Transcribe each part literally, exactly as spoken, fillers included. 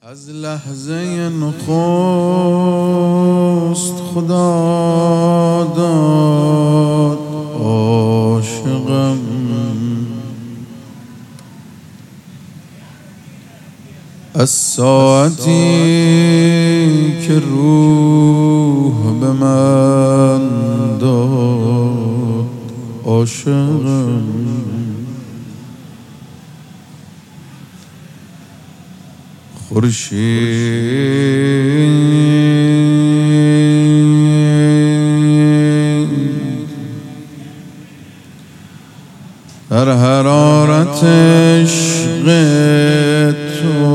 از لحظه نخست خدا داد عاشقم، از ساعتی که روح به من داد عاشقم. خورشید در حرارت عشق تو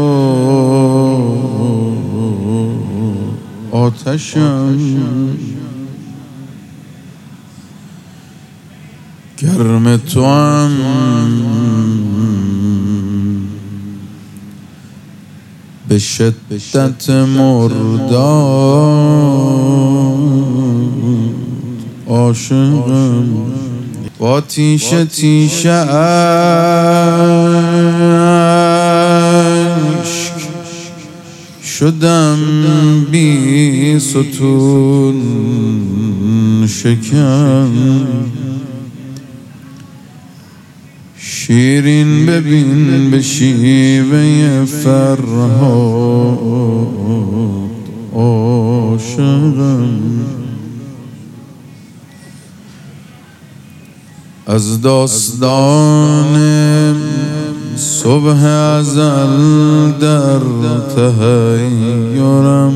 آتشم، گرم تو هم به شدت مرداد عاشقم. با تیشه تیشه اشک شدم بی ستون شکم، شیرین ببین به شیوه فرهاد عاشقم. از داستان صبح ازل در تحیرم،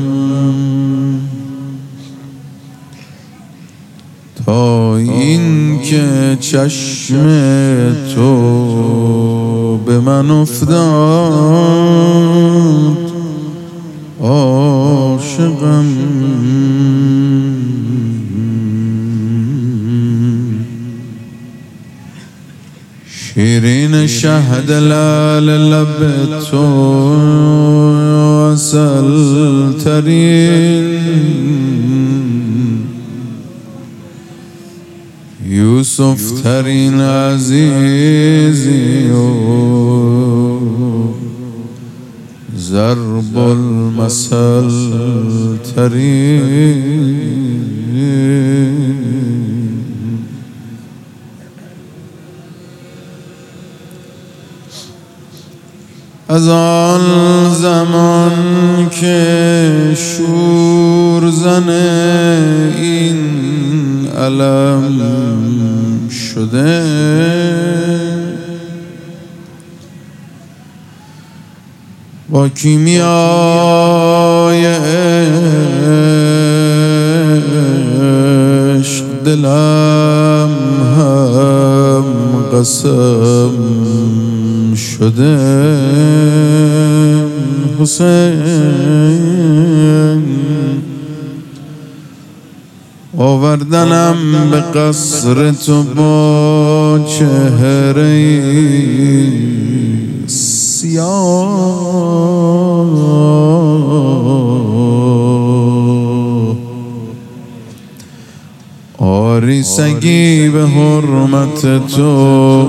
تا این که چشم تو به من افتاد عاشقم. شیرین شهد لال لب تو عسل ترین، یوسف ترین عزیزی و ضرب المثل ترین. از آن زمان که شور زن این علم شده، با کیمیای عشق دلم هم قسم شده. حسین آوردنم به قصر تو با چهره سیاه، آری سگی به حرمت تو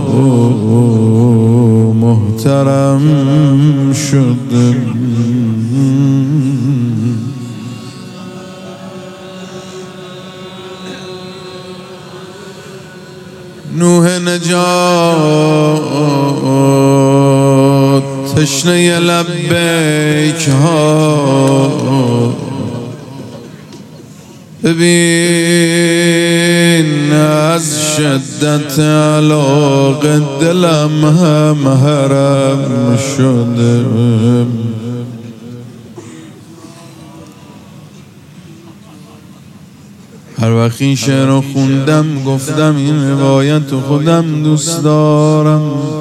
محترم شد. نوح نجات تشنه لبیک ها، ببین از شدت علاقه دلم هم حرم شده. هر وقت این شعر رو خوندم گفتم این روایت رو خودم دوست دارم.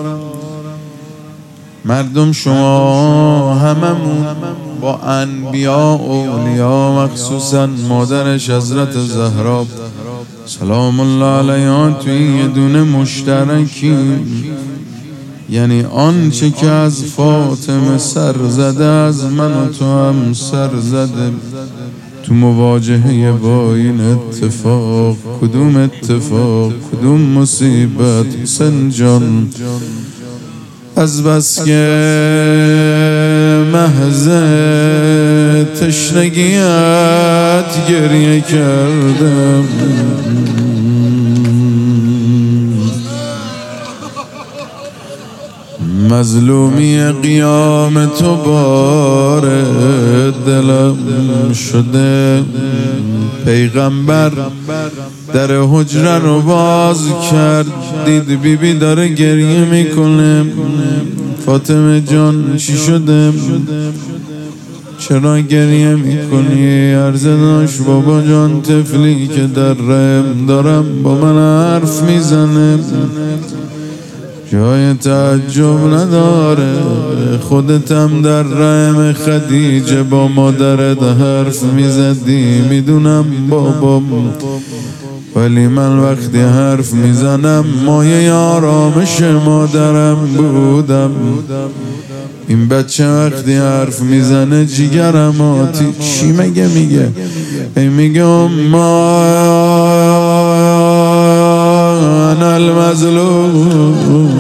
مردم شما هممون با انبیا و اولیا، مخصوصا مادرش حضرت زهرا سلام الله علیها توی یه دونه مشترکیم، یعنی آنچه که از فاطمه سر زده از من و تو هم سر زده. تو مواجهه با این اتفاق کدوم اتفاق کدوم مصیبت حسین جان از بس که محض تشنگیت گریه کردم، مظلومی قیام تو بار دلم شده. پیغمبر در حجره رو باز کرد، دید بی بی داره گریه میکنه. فاطمه جان چی شده؟ چرا گریه میکنی؟ عرض داشت بابا جان طفلی که در رحم دارم با من حرف میزنه، جای تعجب نداره. خودتم در رحم خدیجه با مادرت حرف میزدی، میدونم بابا، ولی من وقتی حرف میزنم مایه آرامش مادرم بودم. این بچه وقتی حرف میزنه جیگرم آتی. چی مگه میگه؟ ای میگه اما انا المظلوم،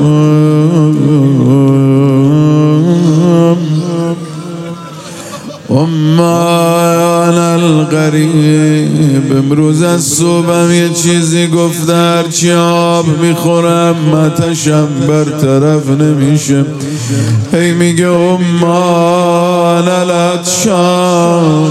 اما انا الغریب. امروز از صبحم یه چیزی گفته، هرچی آب میخورم آتشم برطرف نمیشه. هی میگه اما انا العطشان.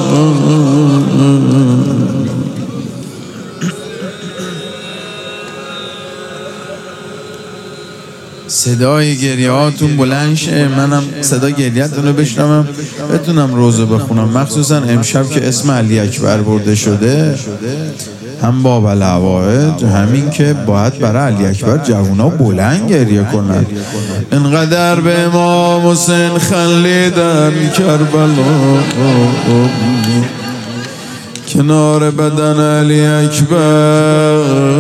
صدای گریه هاتون بلند شه، منم صدا گریه‌تون رو بشنوم، بتونم روزه بخونم. مخصوصا امشب که اسم علی اکبر برده شده، هم باب العوائد، همین که باید برای علی اکبر جوونا بلند گریه کنن. انقدر به امام حسین خلیدن کربلا، کنار بدن علی اکبر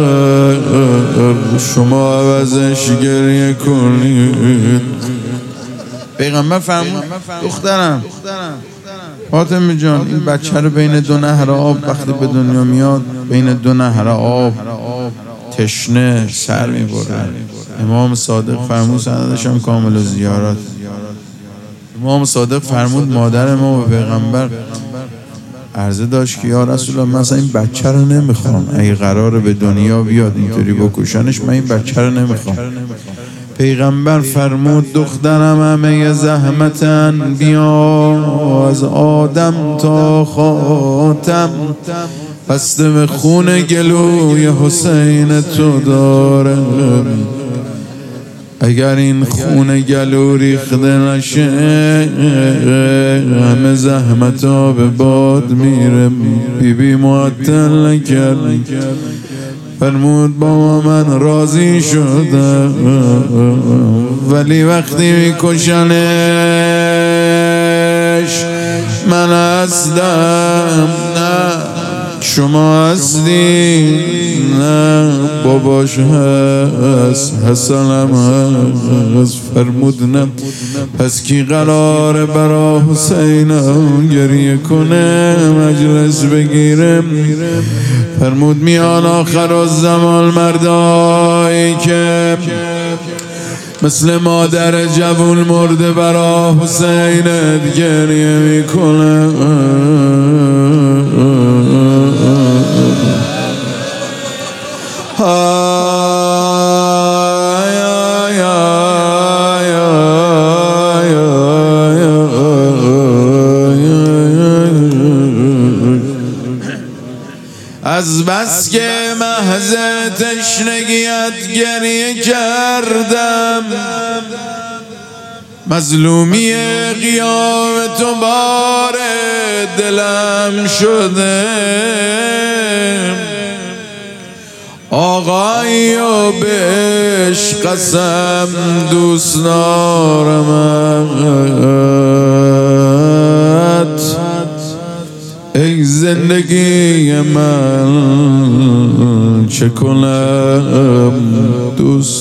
شما عوضش گریه کنید. پیغمبر فرمود دخترم فاطمه جان، این بچه رو بین دو نهر آب وقتی به دنیا میاد، بین دو نهر آب تشنه سر میبره. امام صادق فرمود، سندش هم کامل زیارت، امام صادق فرمود مادر ما به پیغمبر عرضه داشت که یا رسول الله، مثلا این بچه رو نمیخوام، اگه قراره به دنیا بیاد اینطوری بکشنش، من این بچه رو نمیخوام. پیغمبر فرمود دخترم همه زحمت انبیا از آدم تا خاتم بسته به خون گلوی حسین تو داره. اگر این خون گلو ریخته نشه همه زحمت ها به باد میره. بی بی معطل نکرد، فرمود بابا من راضی شدم، ولی وقتی میکشنش من هستم نه شما هستی، نه باباش هست حسنم هست. فرمود نه، پس کی قراره برا حسینم گریه کنه مجلس بگیره؟ فرمود میان آخر الزمان مردایی که مثل مادر جوون مرده برا حسینت گریه میکنه. از بس که محض تشنگیت گریه کردم، مظلومی قیام تو بار دلم شده. آقایی و بهش قسم دوست دارمت، ای زندگی من چه کنم دوست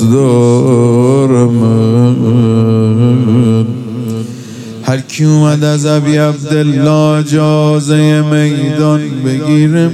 دارمت. هر کی اومد از ابی عبدالله اجازه میدان بگیرم،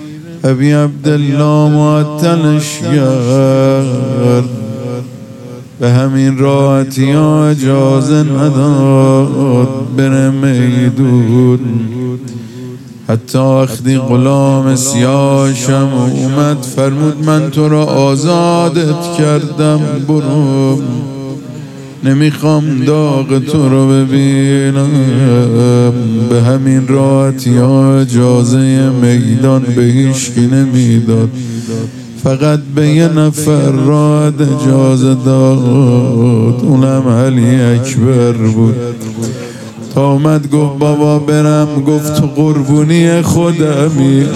ابی عبدالله معطلش کرد. به همین راحتی ها اجازه نداد بره میدون. حتی وقتی غلام سیاهشم اومد فرمود من تو را آزادت کردم، برو، نمیخوام داغ تو رو ببینم. به همین راحتی ها اجازه میدان به هیچکی نمیداد، فقط به یه نفر راحت اجازه داد، اونم علی اکبر بود. تا اومد گفت بابا برم، گفت تو قربونی خودمی،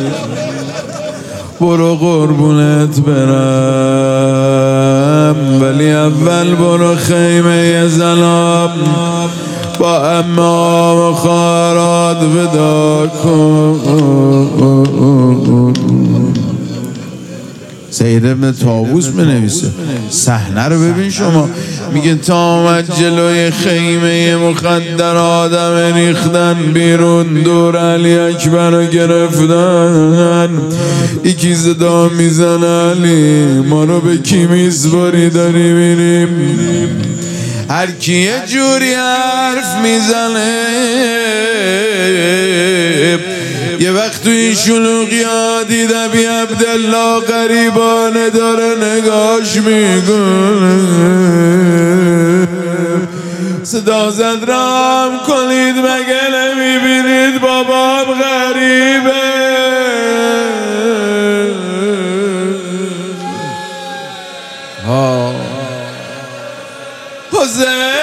برو قربونت برم، ولی اول برو خیمه زلاب با اما و خارات ودا کن. سید ابن طاووس بنویسه صحنه رو ببین شما. میگه تا آمد جلوی خیمه مخدر آدم ریختن بیرون، دور علی اکبر رو گرفتن. یکی صدا میزن علی ما رو به کی میسپاری داری میریم؟ هر کی یه جوری حرف میزنه یه وقت توی این شلوغی ها دیدم بی عبدالله غریبانه داره نگاش میکنه. صدا زد رام کنید مگه نمیبینید بابام غریبه؟ ها حسین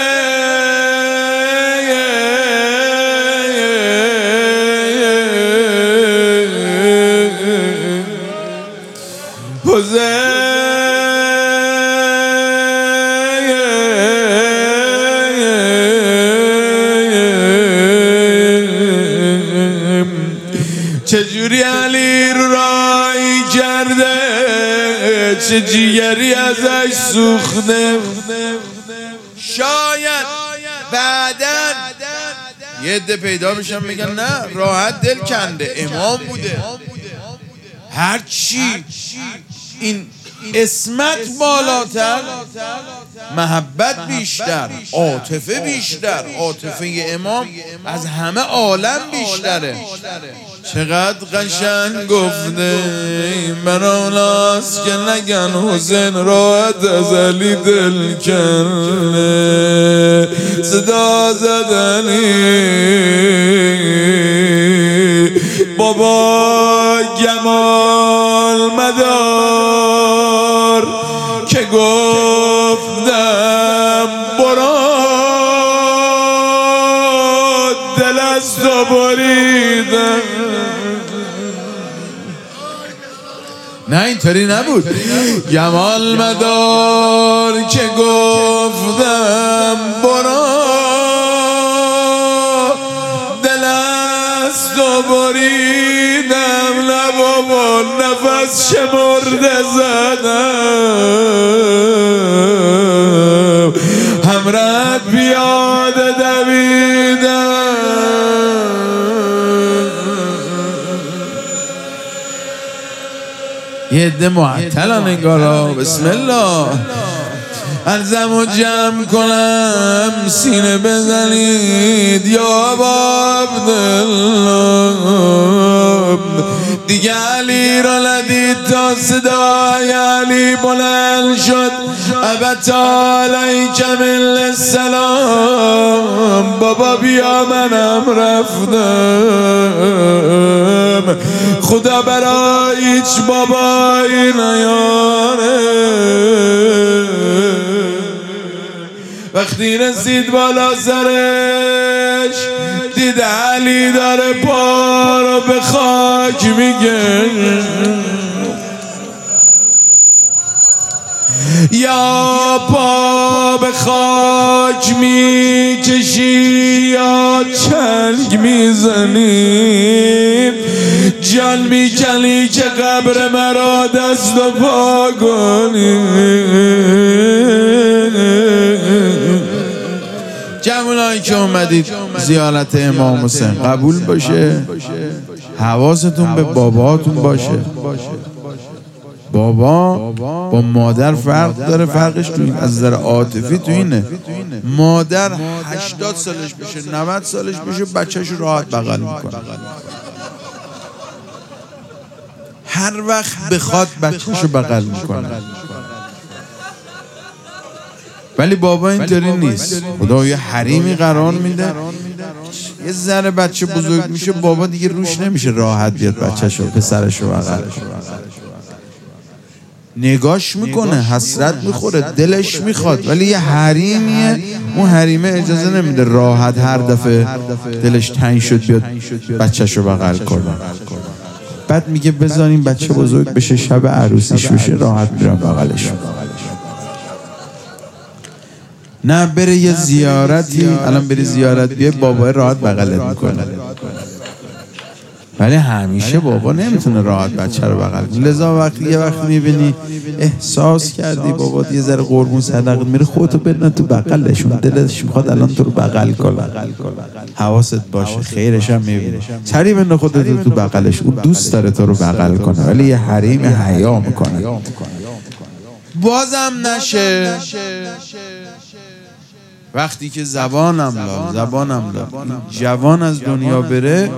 چجوری علی رو رایی کرده، چه جیگری ازش سوخته. شاید بعدن یه عده پیدا میشن میگن نه راحت دل کنده، امام بوده. هرچی این اسمت بالاتر، محبت بیشتر، عاطفه بیشتر، عاطفه امام از همه عالم بیشتره. چقدر قشنگ گفته براناست که نگن حسین راحت از علی دل کنه. صدا زدنی بابا گمال مدار که گفتم برو دل از تو بریدم. نه اینطوری نبود. جمال مدار که گفتم برو دل از تو بریدم، لبامو نفس شمرده زدم، همراه پیاده دویدم. یه عده معطلن انگارا. بسم الله. عرضم و جمع کنم سینه بزنید یا عبدالله. دیگه علی را ندید تا صدای علی بلند شد. ابتا علیک من السلام. بابا بیا منم رفتم، خدا برای هیچ بابایی نیاره. وقتی رسید بالا سرش دید علی داره پا رو به خاک میگه. یا پا به خاک میکشی یا چنگ میزنی، جان میکنی که قبر مرا دست و پا کنی. جمعونایی که اومدید زیارت امام حسین قبول باشه، حواستون به باباتون باشه. بابا با مادر فرق داره. فرقش تو این از نظر عاطفی تو اینه مادر هشتاد سالش بشه نود سالش بشه بچه‌شو راحت بغل میکنه، هر وقت بخواد بچه‌شو بغل میکنه. ولی بابا اینطوری نیست. خدا یه حریمی قرار میده، یه ذره بچه بزرگ میشه بابا دیگه روش نمیشه راحت بیاد بچه‌شو پسرشو بغل نگاش میکنه، حسرت میخوره، دلش میخواد، ولی یه حریمیه اون حریمه اجازه نمیده راحت هر دفعه دلش تنگ شد بیاد بچه‌شو بغل کنه. بعد میگه بذاریم بچه بزرگ بشه شب عروسیش بشه راحت میرم بغلش، نه بره یه زیارتی الان بری زیارت بیه بابا راحت بغلت میکنه. ولی همیشه بابا نمیتونه راحت بچه رو بغل کنه. لذا وقتی یه وقت میبینی احساس کردی بابا یه ذره قربون صدقت میره خودتو بدن تو بغلشون، دلش میخواد الان تو رو بغل کنه، حواست باشه خیرش هم میبینی سریع بنداز خودتو تو بغلش، اون دوست داره تو رو بغل کنه ولی یه حریم حیا میکنه. بازم نشه وقتی که زبانم لال زبانم لال جوان از دنیا بره،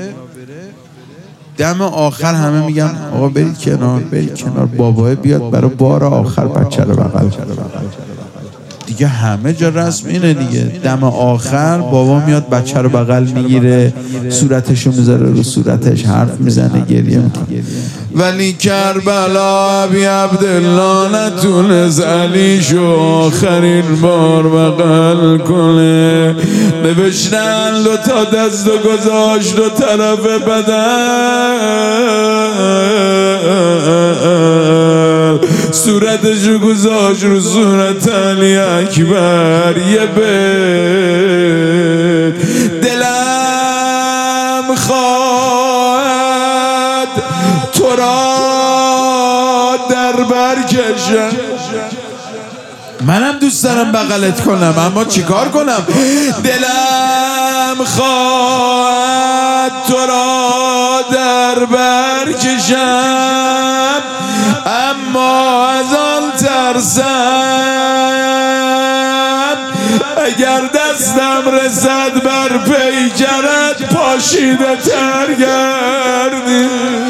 دم آخر همه میگن آقا برید کنار برید کنار، بابا بیاد برای بار آخر بچه رو بغل دیگه. همه جا رسم اینه دیگه، دم آخر بابا میاد بچه رو بغل میگیره، صورتشو میذاره رو صورتش، حرف میزنه، گریه میکنه. ولی کربلا ابی عبدالله نتونست علیشو آخرین بار بغل کنه. نوشتن دو تا دست و گذاشت دو طرف بدن، صورتشو گذاشت رو صورت علی اکبر. یه بیت دلم خواهد تو را در بر کشم، منم دوست دارم بغلت کنم اما چیکار کنم؟ دلم خواهد تو را در بر کشم اما از آن ترسم اگر دستم رسد بر پیکرت پاشیده تر گردی.